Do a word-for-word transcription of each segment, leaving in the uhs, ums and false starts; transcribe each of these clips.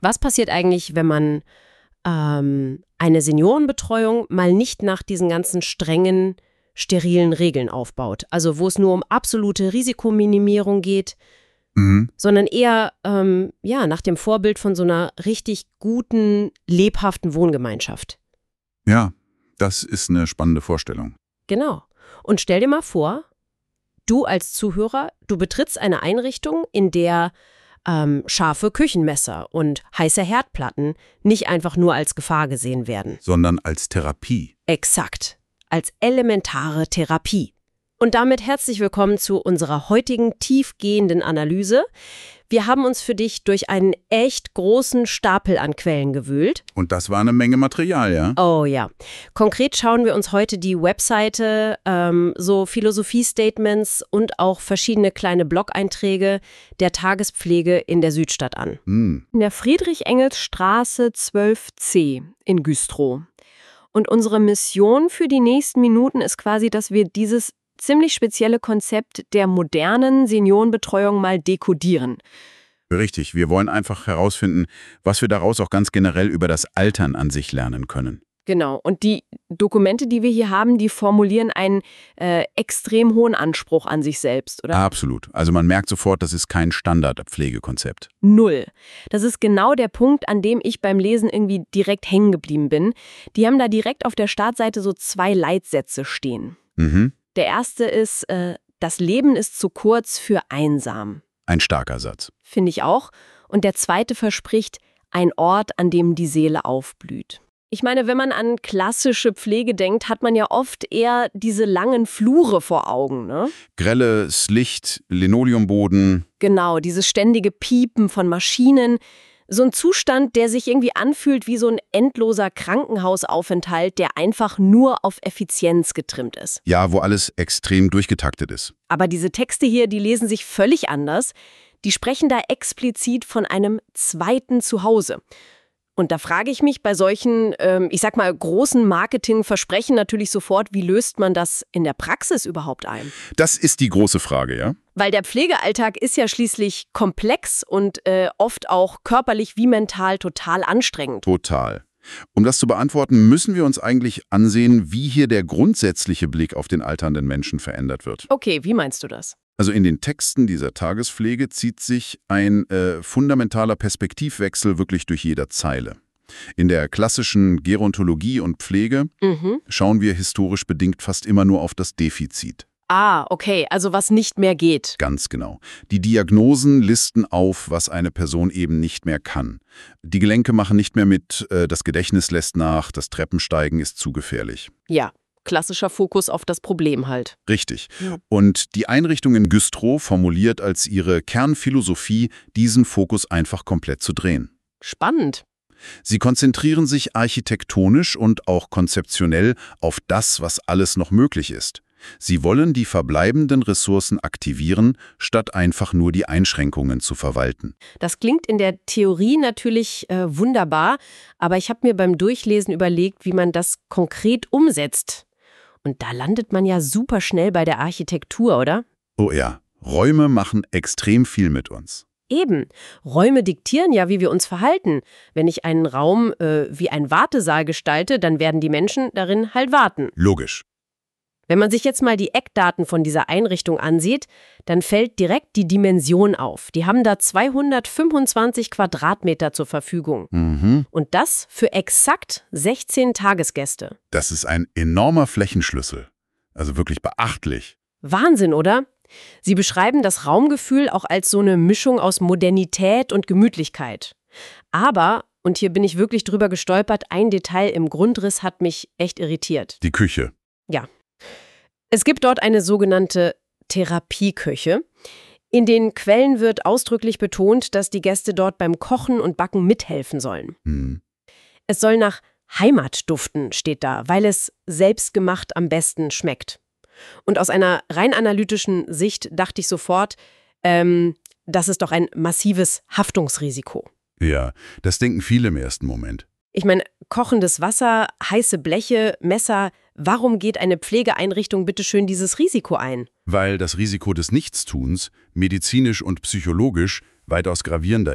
Was passiert eigentlich, wenn man ähm, eine Seniorenbetreuung mal nicht nach diesen ganzen strengen, sterilen Regeln aufbaut? Also wo es nur um absolute Risikominimierung geht, Mhm. sondern eher ähm, ja, nach dem Vorbild von so einer richtig guten, lebhaften Wohngemeinschaft. Ja, das ist eine spannende Vorstellung. Genau. Und stell dir mal vor, du als Zuhörer, du betrittst eine Einrichtung, in der ähm, scharfe Küchenmesser und heiße Herdplatten nicht einfach nur als Gefahr gesehen werden. Sondern als Therapie. Exakt. Als elementare Therapie. Und damit herzlich willkommen zu unserer heutigen tiefgehenden Analyse. Wir haben uns für dich durch einen echt großen Stapel an Quellen gewühlt. Und das war eine Menge Material, ja? Oh ja. Konkret schauen wir uns heute die Webseite, ähm, so Philosophie-Statements und auch verschiedene kleine Blog-Einträge der Tagespflege in der Südstadt an. Hm. In der Friedrich-Engels-Straße zwölf c in Güstrow. Und unsere Mission für die nächsten Minuten ist quasi, dass wir dieses ziemlich spezielle Konzept der modernen Seniorenbetreuung mal dekodieren. Richtig, wir wollen einfach herausfinden, was wir daraus auch ganz generell über das Altern an sich lernen können. Genau. Und die Dokumente, die wir hier haben, die formulieren einen äh, extrem hohen Anspruch an sich selbst, oder? Absolut. Also man merkt sofort, das ist kein Standardpflegekonzept. Null. Das ist genau der Punkt, an dem ich beim Lesen irgendwie direkt hängen geblieben bin. Die haben da direkt auf der Startseite so zwei Leitsätze stehen. Mhm. Der erste ist, äh, das Leben ist zu kurz für einsam. Ein starker Satz. Finde ich auch. Und der zweite verspricht, ein Ort, an dem die Seele aufblüht. Ich meine, wenn man an klassische Pflege denkt, hat man ja oft eher diese langen Flure vor Augen, ne? Grelles Licht, Linoleumboden. Genau, dieses ständige Piepen von Maschinen. So ein Zustand, der sich irgendwie anfühlt wie so ein endloser Krankenhausaufenthalt, der einfach nur auf Effizienz getrimmt ist. Ja, wo alles extrem durchgetaktet ist. Aber diese Texte hier, die lesen sich völlig anders. Die sprechen da explizit von einem zweiten Zuhause. Und da frage ich mich bei solchen, ähm, ich sag mal, großen Marketingversprechen natürlich sofort, wie löst man das in der Praxis überhaupt ein? Das ist die große Frage, ja? Weil der Pflegealltag ist ja schließlich komplex und äh, oft auch körperlich wie mental total anstrengend. Total. Um das zu beantworten, müssen wir uns eigentlich ansehen, wie hier der grundsätzliche Blick auf den alternden Menschen verändert wird. Okay, wie meinst du das? Also in den Texten dieser Tagespflege zieht sich ein äh, fundamentaler Perspektivwechsel wirklich durch jede Zeile. In der klassischen Gerontologie und Pflege Mhm. schauen wir historisch bedingt fast immer nur auf das Defizit. Ah, okay, also was nicht mehr geht. Ganz genau. Die Diagnosen listen auf, was eine Person eben nicht mehr kann. Die Gelenke machen nicht mehr mit, äh, das Gedächtnis lässt nach, das Treppensteigen ist zu gefährlich. Ja, klassischer Fokus auf das Problem halt. Richtig. Ja. Und die Einrichtung in Güstrow formuliert als ihre Kernphilosophie, diesen Fokus einfach komplett zu drehen. Spannend. Sie konzentrieren sich architektonisch und auch konzeptionell auf das, was alles noch möglich ist. Sie wollen die verbleibenden Ressourcen aktivieren, statt einfach nur die Einschränkungen zu verwalten. Das klingt in der Theorie natürlich äh, wunderbar, aber ich habe mir beim Durchlesen überlegt, wie man das konkret umsetzt. Und da landet man ja super schnell bei der Architektur, oder? Oh ja, Räume machen extrem viel mit uns. Eben. Räume diktieren ja, wie wir uns verhalten. Wenn ich einen Raum äh, wie ein Wartesaal gestalte, dann werden die Menschen darin halt warten. Logisch. Wenn man sich jetzt mal die Eckdaten von dieser Einrichtung ansieht, dann fällt direkt die Dimension auf. Die haben da zweihundertfünfundzwanzig Quadratmeter zur Verfügung. Mhm. Und das für exakt sechzehn Tagesgäste. Das ist ein enormer Flächenschlüssel. Also wirklich beachtlich. Wahnsinn, oder? Sie beschreiben das Raumgefühl auch als so eine Mischung aus Modernität und Gemütlichkeit. Aber, und hier bin ich wirklich drüber gestolpert, ein Detail im Grundriss hat mich echt irritiert. Die Küche. Ja. Es gibt dort eine sogenannte Therapieküche. In den Quellen wird ausdrücklich betont, dass die Gäste dort beim Kochen und Backen mithelfen sollen. Hm. Es soll nach Heimat duften, steht da, weil es selbstgemacht am besten schmeckt. Und aus einer rein analytischen Sicht dachte ich sofort, ähm, das ist doch ein massives Haftungsrisiko. Ja, das denken viele im ersten Moment. Ich meine, kochendes Wasser, heiße Bleche, Messer, warum geht eine Pflegeeinrichtung bitteschön dieses Risiko ein? Weil das Risiko des Nichtstuns medizinisch und psychologisch weitaus gravierender ist.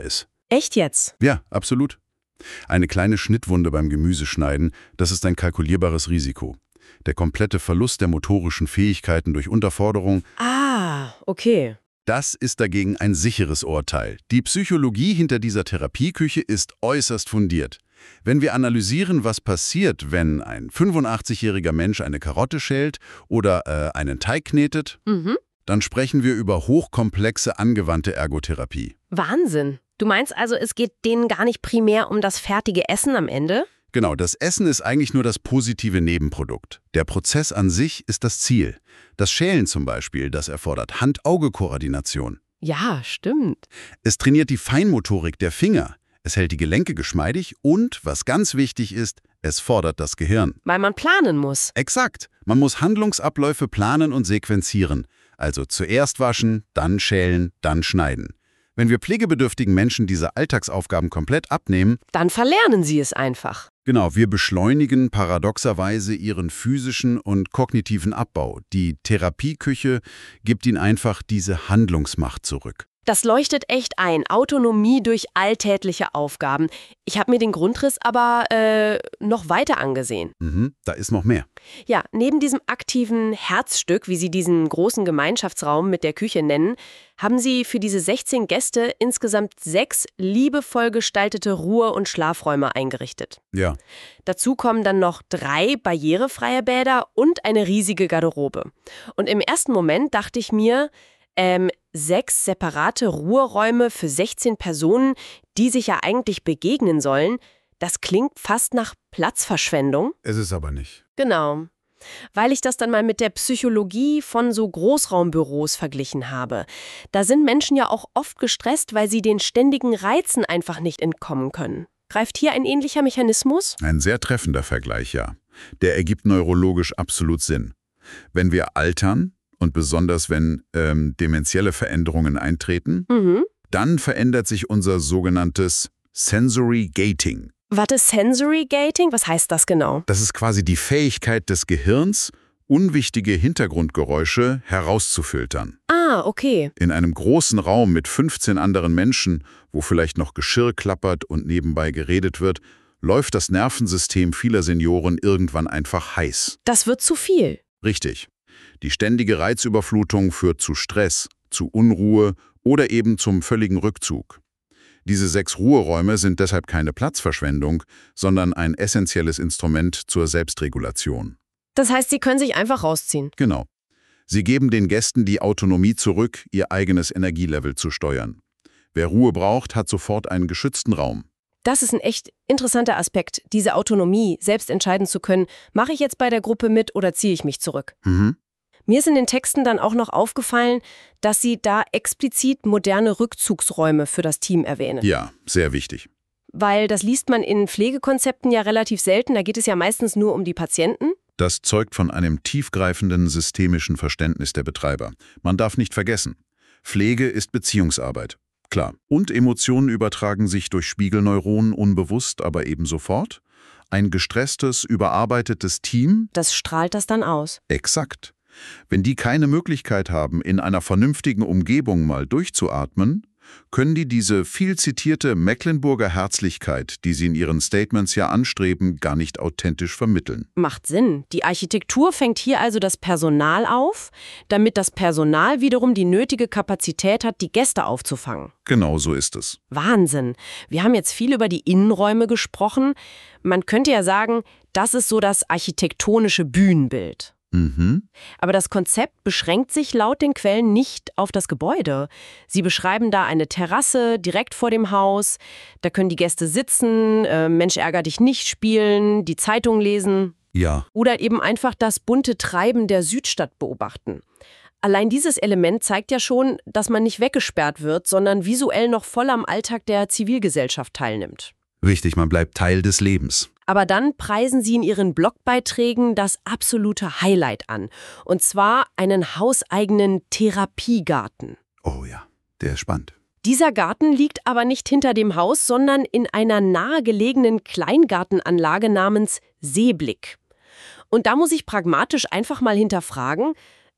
Echt jetzt? Ja, absolut. Eine kleine Schnittwunde beim Gemüseschneiden, das ist ein kalkulierbares Risiko. Der komplette Verlust der motorischen Fähigkeiten durch Unterforderung, Ah, okay. das ist dagegen ein sicheres Urteil. Die Psychologie hinter dieser Therapieküche ist äußerst fundiert. Wenn wir analysieren, was passiert, wenn ein fünfundachtzigjähriger Mensch eine Karotte schält oder äh, einen Teig knetet, Mhm. dann sprechen wir über hochkomplexe angewandte Ergotherapie. Wahnsinn. Du meinst also, es geht denen gar nicht primär um das fertige Essen am Ende? Genau, das Essen ist eigentlich nur das positive Nebenprodukt. Der Prozess an sich ist das Ziel. Das Schälen zum Beispiel, das erfordert Hand-Auge-Koordination. Ja, stimmt. Es trainiert die Feinmotorik der Finger. Es hält die Gelenke geschmeidig und, was ganz wichtig ist, es fordert das Gehirn. Weil man planen muss. Exakt. Man muss Handlungsabläufe planen und sequenzieren. Also zuerst waschen, dann schälen, dann schneiden. Wenn wir pflegebedürftigen Menschen diese Alltagsaufgaben komplett abnehmen, Dann verlernen sie es einfach. genau, wir beschleunigen paradoxerweise ihren physischen und kognitiven Abbau. Die Therapieküche gibt ihnen einfach diese Handlungsmacht zurück. Das leuchtet echt ein. Autonomie durch alltägliche Aufgaben. Ich habe mir den Grundriss aber äh, noch weiter angesehen. Mhm, da ist noch mehr. Ja, neben diesem aktiven Herzstück, wie Sie diesen großen Gemeinschaftsraum mit der Küche nennen, haben Sie für diese sechzehn Gäste insgesamt sechs liebevoll gestaltete Ruhe- und Schlafräume eingerichtet. Ja, Dazu kommen dann noch drei barrierefreie Bäder und eine riesige Garderobe. Und im ersten Moment dachte ich mir, ähm, sechs separate Ruheräume für sechzehn Personen, die sich ja eigentlich begegnen sollen, das klingt fast nach Platzverschwendung. es ist aber nicht. Genau. Weil ich das dann mal mit der Psychologie von so Großraumbüros verglichen habe. Da sind Menschen ja auch oft gestresst, weil sie den ständigen Reizen einfach nicht entkommen können. Greift hier ein ähnlicher Mechanismus? Ein sehr treffender Vergleich, ja. Der ergibt neurologisch absolut Sinn. Wenn wir altern, und besonders wenn ähm, dementielle Veränderungen eintreten, Mhm. dann verändert sich unser sogenanntes Sensory Gating. Warte, Sensory Gating? Was heißt das genau? Das ist quasi die Fähigkeit des Gehirns, unwichtige Hintergrundgeräusche herauszufiltern. Ah, okay. In einem großen Raum mit fünfzehn anderen Menschen, wo vielleicht noch Geschirr klappert und nebenbei geredet wird, läuft das Nervensystem vieler Senioren irgendwann einfach heiß. Das wird zu viel. Richtig. Die ständige Reizüberflutung führt zu Stress, zu Unruhe oder eben zum völligen Rückzug. Diese sechs Ruheräume sind deshalb keine Platzverschwendung, sondern ein essentielles Instrument zur Selbstregulation. Das heißt, sie können sich einfach rausziehen. Genau. Sie geben den Gästen die Autonomie zurück, ihr eigenes Energielevel zu steuern. Wer Ruhe braucht, hat sofort einen geschützten Raum. Das ist ein echt interessanter Aspekt, diese Autonomie, selbst entscheiden zu können, mache ich jetzt bei der Gruppe mit oder ziehe ich mich zurück. Mhm. Mir ist in den Texten dann auch noch aufgefallen, dass sie da explizit moderne Rückzugsräume für das Team erwähnen. Ja, sehr wichtig. Weil das liest man in Pflegekonzepten ja relativ selten, da geht es ja meistens nur um die Patienten. Das zeugt von einem tiefgreifenden systemischen Verständnis der Betreiber. Man darf nicht vergessen, Pflege ist Beziehungsarbeit. Klar. Und Emotionen übertragen sich durch Spiegelneuronen unbewusst, aber eben sofort. Ein gestresstes, überarbeitetes Team? Das strahlt das dann aus. Exakt. Wenn die keine Möglichkeit haben, in einer vernünftigen Umgebung mal durchzuatmen, können die diese viel zitierte Mecklenburger Herzlichkeit, die sie in ihren Statements ja anstreben, gar nicht authentisch vermitteln. Macht Sinn. Die Architektur fängt hier also das Personal auf, damit das Personal wiederum die nötige Kapazität hat, die Gäste aufzufangen. Genau so ist es. Wahnsinn. Wir haben jetzt viel über die Innenräume gesprochen. Man könnte ja sagen, das ist so das architektonische Bühnenbild. Mhm. Aber das Konzept beschränkt sich laut den Quellen nicht auf das Gebäude. Sie beschreiben da eine Terrasse direkt vor dem Haus. Da können die Gäste sitzen, äh, Mensch ärger dich nicht spielen, die Zeitung lesen Ja. oder eben einfach das bunte Treiben der Südstadt beobachten. Allein dieses Element zeigt ja schon, dass man nicht weggesperrt wird, sondern visuell noch voll am Alltag der Zivilgesellschaft teilnimmt. Richtig, man bleibt Teil des Lebens. Aber dann preisen sie in ihren Blogbeiträgen das absolute Highlight an. Und zwar einen hauseigenen Therapiegarten. Oh ja, der ist spannend. Dieser Garten liegt aber nicht hinter dem Haus, sondern in einer nahegelegenen Kleingartenanlage namens Seeblick. Und da muss ich pragmatisch einfach mal hinterfragen,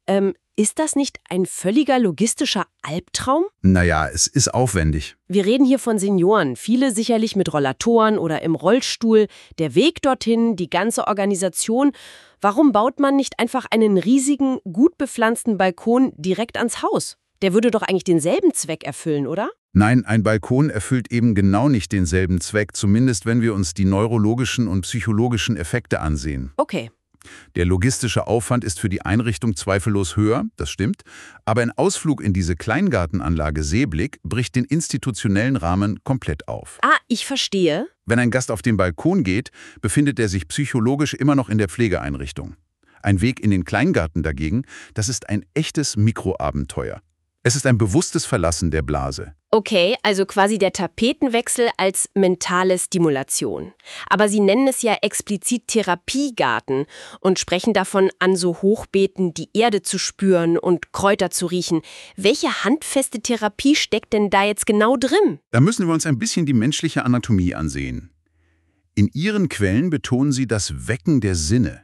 Ähm, ist das nicht ein völliger logistischer Albtraum? Naja, es ist aufwendig. Wir reden hier von Senioren, viele sicherlich mit Rollatoren oder im Rollstuhl. Der Weg dorthin, die ganze Organisation. Warum baut man nicht einfach einen riesigen, gut bepflanzten Balkon direkt ans Haus? Der würde doch eigentlich denselben Zweck erfüllen, oder? Nein, ein Balkon erfüllt eben genau nicht denselben Zweck, zumindest wenn wir uns die neurologischen und psychologischen Effekte ansehen. Okay. Der logistische Aufwand ist für die Einrichtung zweifellos höher, das stimmt, aber ein Ausflug in diese Kleingartenanlage Seeblick bricht den institutionellen Rahmen komplett auf. Ah, ich verstehe. Wenn ein Gast auf den Balkon geht, befindet er sich psychologisch immer noch in der Pflegeeinrichtung. Ein Weg in den Kleingarten dagegen, das ist ein echtes Mikroabenteuer. Es ist ein bewusstes Verlassen der Blase. Okay, also quasi der Tapetenwechsel als mentale Stimulation. Aber Sie nennen es ja explizit Therapiegarten und sprechen davon, an so Hochbeeten die Erde zu spüren und Kräuter zu riechen. Welche handfeste Therapie steckt denn da jetzt genau drin? Da müssen wir uns ein bisschen die menschliche Anatomie ansehen. In ihren Quellen betonen sie das Wecken der Sinne.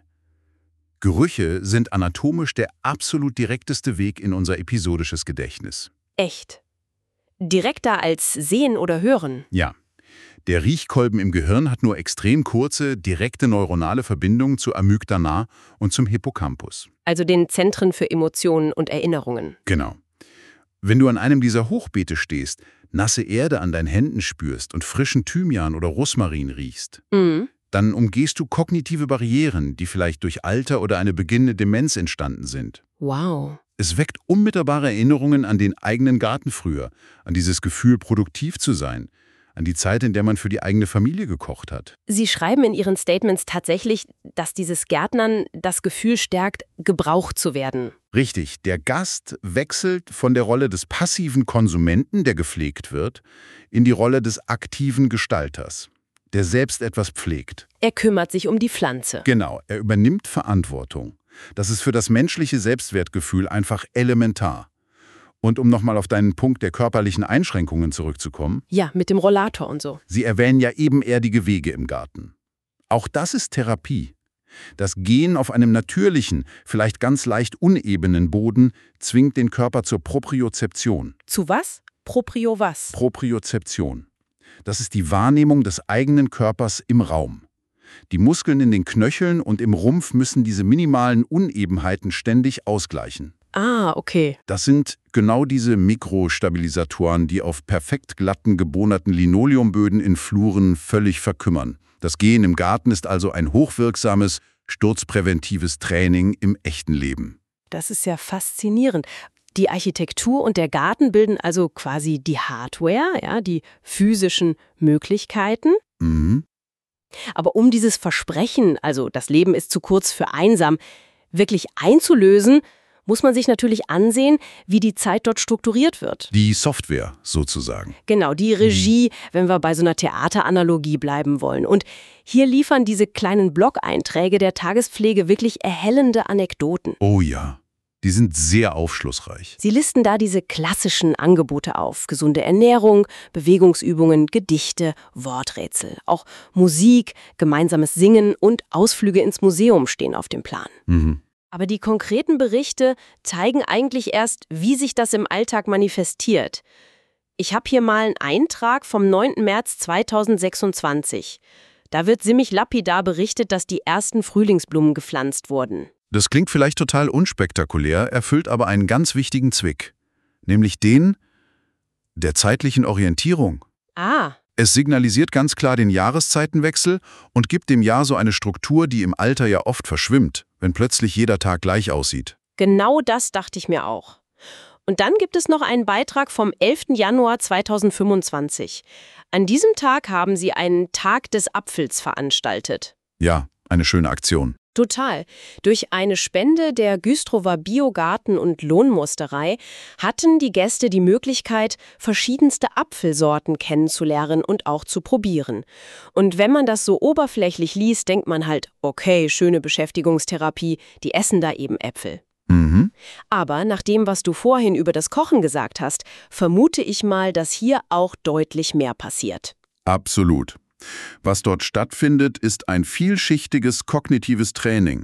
Gerüche sind anatomisch der absolut direkteste Weg in unser episodisches Gedächtnis. Echt? Direkter als Sehen oder Hören? Ja. Der Riechkolben im Gehirn hat nur extrem kurze, direkte neuronale Verbindungen zur Amygdala und zum Hippocampus. Also den Zentren für Emotionen und Erinnerungen. Genau. Wenn du an einem dieser Hochbeete stehst, nasse Erde an deinen Händen spürst und frischen Thymian oder Rosmarin riechst, Mhm. dann umgehst du kognitive Barrieren, die vielleicht durch Alter oder eine beginnende Demenz entstanden sind. Wow. Es weckt unmittelbare Erinnerungen an den eigenen Garten früher, an dieses Gefühl, produktiv zu sein, an die Zeit, in der man für die eigene Familie gekocht hat. Sie schreiben in Ihren Statements tatsächlich, dass dieses Gärtnern das Gefühl stärkt, gebraucht zu werden. Richtig, der Gast wechselt von der Rolle des passiven Konsumenten, der gepflegt wird, in die Rolle des aktiven Gestalters, der selbst etwas pflegt. Er kümmert sich um die Pflanze. Genau, er übernimmt Verantwortung. Das ist für das menschliche Selbstwertgefühl einfach elementar. Und um nochmal auf deinen Punkt der körperlichen Einschränkungen zurückzukommen, Ja, mit dem Rollator und so. Sie erwähnen ja ebenerdige Wege im Garten. Auch das ist Therapie. Das Gehen auf einem natürlichen, vielleicht ganz leicht unebenen Boden zwingt den Körper zur Propriozeption. Zu was? Proprio was? Propriozeption. Das ist die Wahrnehmung des eigenen Körpers im Raum. Die Muskeln in den Knöcheln und im Rumpf müssen diese minimalen Unebenheiten ständig ausgleichen. Ah, okay. Das sind genau diese Mikrostabilisatoren, die auf perfekt glatten, gebohnerten Linoleumböden in Fluren völlig verkümmern. Das Gehen im Garten ist also ein hochwirksames, sturzpräventives Training im echten Leben. Das ist ja faszinierend. Die Architektur und der Garten bilden also quasi die Hardware, ja, die physischen Möglichkeiten. Mhm. Aber um dieses Versprechen, also das Leben ist zu kurz für einsam, wirklich einzulösen, muss man sich natürlich ansehen, wie die Zeit dort strukturiert wird. Die Software sozusagen. Genau, die Regie, wenn wir bei so einer Theateranalogie bleiben wollen. Und hier liefern diese kleinen Blog-Einträge der Tagespflege wirklich erhellende Anekdoten. Oh ja, die sind sehr aufschlussreich. Sie listen da diese klassischen Angebote auf. Gesunde Ernährung, Bewegungsübungen, Gedichte, Worträtsel. Auch Musik, gemeinsames Singen und Ausflüge ins Museum stehen auf dem Plan. Mhm. Aber die konkreten Berichte zeigen eigentlich erst, wie sich das im Alltag manifestiert. Ich habe hier mal einen Eintrag vom neunten März zweitausendsechsundzwanzig. Da wird ziemlich lapidar berichtet, dass die ersten Frühlingsblumen gepflanzt wurden. Das klingt vielleicht total unspektakulär, erfüllt aber einen ganz wichtigen Zweck. Nämlich den der zeitlichen Orientierung. Ah, Es signalisiert ganz klar den Jahreszeitenwechsel und gibt dem Jahr so eine Struktur, die im Alter ja oft verschwimmt, wenn plötzlich jeder Tag gleich aussieht. genau das dachte ich mir auch. Und dann gibt es noch einen Beitrag vom elften Januar zweitausendfünfundzwanzig. An diesem Tag haben sie einen Tag des Apfels veranstaltet. Ja, eine schöne Aktion. Total. Durch eine Spende der Güstrower Biogarten- und Lohnmusterei hatten die Gäste die Möglichkeit, verschiedenste Apfelsorten kennenzulernen und auch zu probieren. Und wenn man das so oberflächlich liest, denkt man halt, okay, schöne Beschäftigungstherapie, die essen da eben Äpfel. Mhm. Aber nach dem, was du vorhin über das Kochen gesagt hast, vermute ich mal, dass hier auch deutlich mehr passiert. Absolut. Was dort stattfindet, ist ein vielschichtiges kognitives Training.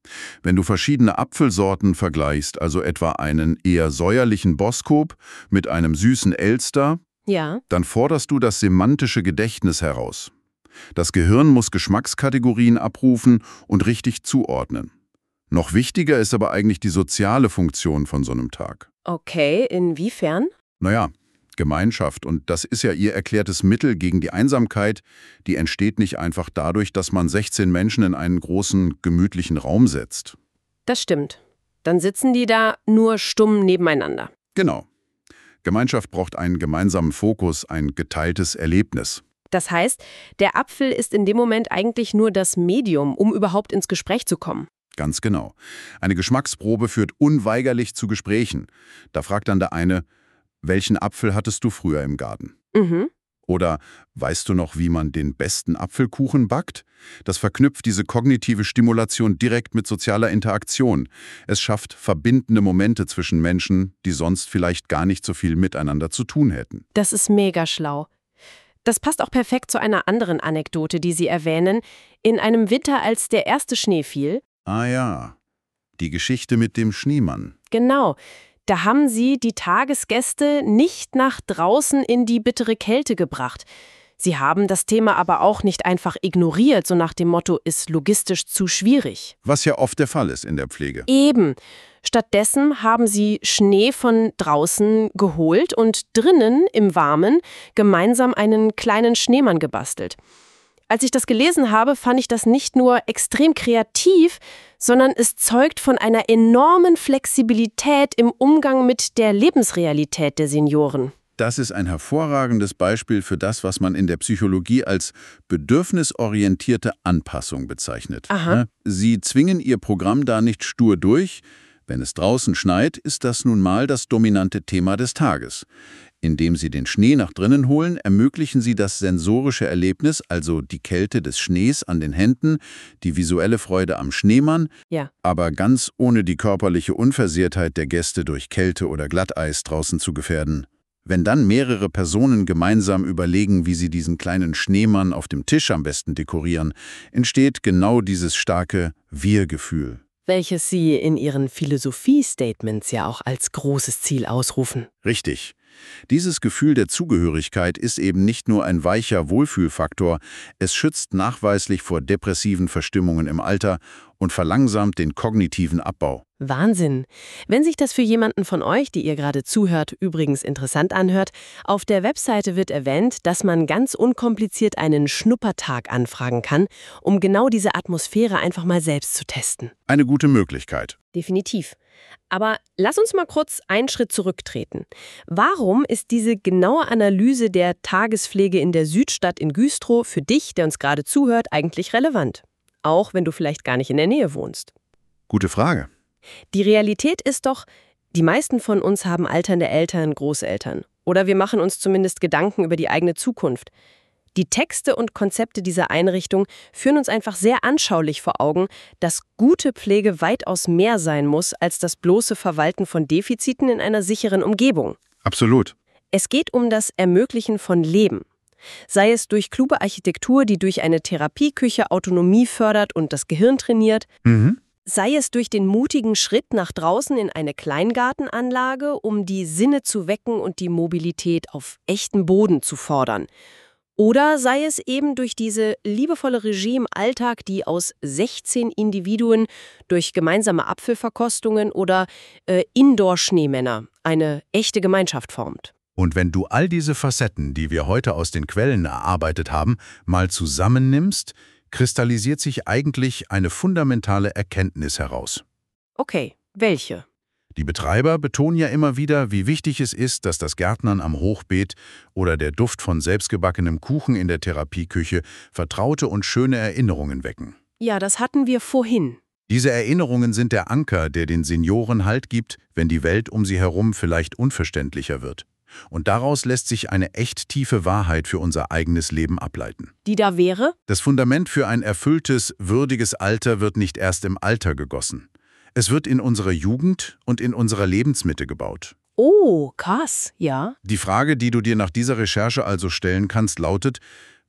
Wenn du verschiedene Apfelsorten vergleichst, also etwa einen eher säuerlichen Boskop mit einem süßen Elster, Ja. dann forderst du das semantische Gedächtnis heraus. Das Gehirn muss Geschmackskategorien abrufen und richtig zuordnen. Noch wichtiger ist aber eigentlich die soziale Funktion von so einem Tag. Okay, inwiefern? Naja, Gemeinschaft, und das ist ja ihr erklärtes Mittel gegen die Einsamkeit, die entsteht nicht einfach dadurch, dass man sechzehn Menschen in einen großen, gemütlichen Raum setzt. Das stimmt. Dann sitzen die da nur stumm nebeneinander. Genau. Gemeinschaft braucht einen gemeinsamen Fokus, ein geteiltes Erlebnis. Das heißt, der Apfel ist in dem Moment eigentlich nur das Medium, um überhaupt ins Gespräch zu kommen. Ganz genau. Eine Geschmacksprobe führt unweigerlich zu Gesprächen. Da fragt dann der eine: Welchen Apfel hattest du früher im Garten? Mhm. Oder weißt du noch, wie man den besten Apfelkuchen backt? Das verknüpft diese kognitive Stimulation direkt mit sozialer Interaktion. Es schafft verbindende Momente zwischen Menschen, die sonst vielleicht gar nicht so viel miteinander zu tun hätten. Das ist mega schlau. Das passt auch perfekt zu einer anderen Anekdote, die Sie erwähnen. In einem Winter, als der erste Schnee fiel. Ah ja, die Geschichte mit dem Schneemann. Genau. Da haben Sie die Tagesgäste nicht nach draußen in die bittere Kälte gebracht. Sie haben das Thema aber auch nicht einfach ignoriert, so nach dem Motto, ist logistisch zu schwierig. Was ja oft der Fall ist in der Pflege. Eben. Stattdessen haben Sie Schnee von draußen geholt und drinnen im Warmen gemeinsam einen kleinen Schneemann gebastelt. Als ich das gelesen habe, fand ich das nicht nur extrem kreativ, sondern es zeugt von einer enormen Flexibilität im Umgang mit der Lebensrealität der Senioren. Das ist ein hervorragendes Beispiel für das, was man in der Psychologie als bedürfnisorientierte Anpassung bezeichnet. Aha. Sie zwingen ihr Programm da nicht stur durch. Wenn es draußen schneit, ist das nun mal das dominante Thema des Tages. Indem Sie den Schnee nach drinnen holen, ermöglichen Sie das sensorische Erlebnis, also die Kälte des Schnees an den Händen, die visuelle Freude am Schneemann, Ja. aber ganz ohne die körperliche Unversehrtheit der Gäste durch Kälte oder Glatteis draußen zu gefährden. Wenn dann mehrere Personen gemeinsam überlegen, wie sie diesen kleinen Schneemann auf dem Tisch am besten dekorieren, entsteht genau dieses starke Wir-Gefühl. Welches Sie in Ihren Philosophie-Statements ja auch als großes Ziel ausrufen. Richtig. Dieses Gefühl der Zugehörigkeit ist eben nicht nur ein weicher Wohlfühlfaktor, es schützt nachweislich vor depressiven Verstimmungen im Alter und verlangsamt den kognitiven Abbau. Wahnsinn. Wenn sich das für jemanden von euch, die ihr gerade zuhört, übrigens interessant anhört, auf der Webseite wird erwähnt, dass man ganz unkompliziert einen Schnuppertag anfragen kann, um genau diese Atmosphäre einfach mal selbst zu testen. Eine gute Möglichkeit. Definitiv. Aber lass uns mal kurz einen Schritt zurücktreten. Warum ist diese genaue Analyse der Tagespflege in der Südstadt in Güstrow für dich, der uns gerade zuhört, eigentlich relevant? Auch wenn du vielleicht gar nicht in der Nähe wohnst. Gute Frage. Die Realität ist doch, die meisten von uns haben alternde Eltern, Großeltern. Oder wir machen uns zumindest Gedanken über die eigene Zukunft. Die Texte und Konzepte dieser Einrichtung führen uns einfach sehr anschaulich vor Augen, dass gute Pflege weitaus mehr sein muss als das bloße Verwalten von Defiziten in einer sicheren Umgebung. Absolut. Es geht um das Ermöglichen von Leben. Sei es durch kluge Architektur, die durch eine Therapieküche Autonomie fördert und das Gehirn trainiert, Mhm. sei es durch den mutigen Schritt nach draußen in eine Kleingartenanlage, um die Sinne zu wecken und die Mobilität auf echtem Boden zu fordern. Oder sei es eben durch diese liebevolle Regie im Alltag, die aus sechzehn Individuen durch gemeinsame Apfelverkostungen oder äh, Indoor-Schneemänner eine echte Gemeinschaft formt. Und wenn du all diese Facetten, die wir heute aus den Quellen erarbeitet haben, mal zusammennimmst, kristallisiert sich eigentlich eine fundamentale Erkenntnis heraus. Okay, welche? Die Betreiber betonen ja immer wieder, wie wichtig es ist, dass das Gärtnern am Hochbeet oder der Duft von selbstgebackenem Kuchen in der Therapieküche vertraute und schöne Erinnerungen wecken. Ja, das hatten wir vorhin. Diese Erinnerungen sind der Anker, der den Senioren Halt gibt, wenn die Welt um sie herum vielleicht unverständlicher wird. Und daraus lässt sich eine echt tiefe Wahrheit für unser eigenes Leben ableiten. Die da wäre? Das Fundament für ein erfülltes, würdiges Alter wird nicht erst im Alter gegossen. Es wird in unserer Jugend und in unserer Lebensmitte gebaut. Oh, krass, ja. Die Frage, die du dir nach dieser Recherche also stellen kannst, lautet: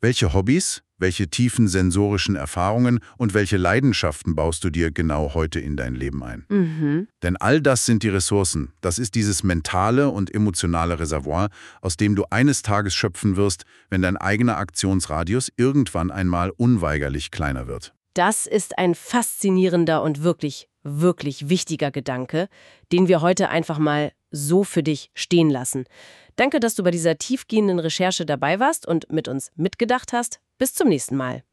Welche Hobbys, welche tiefen sensorischen Erfahrungen und welche Leidenschaften baust du dir genau heute in dein Leben ein? Mhm. Denn all das sind die Ressourcen. Das ist dieses mentale und emotionale Reservoir, aus dem du eines Tages schöpfen wirst, wenn dein eigener Aktionsradius irgendwann einmal unweigerlich kleiner wird. Das ist ein faszinierender und wirklich, wirklich wichtiger Gedanke, den wir heute einfach mal so für dich stehen lassen. Danke, dass du bei dieser tiefgehenden Recherche dabei warst und mit uns mitgedacht hast. Bis zum nächsten Mal.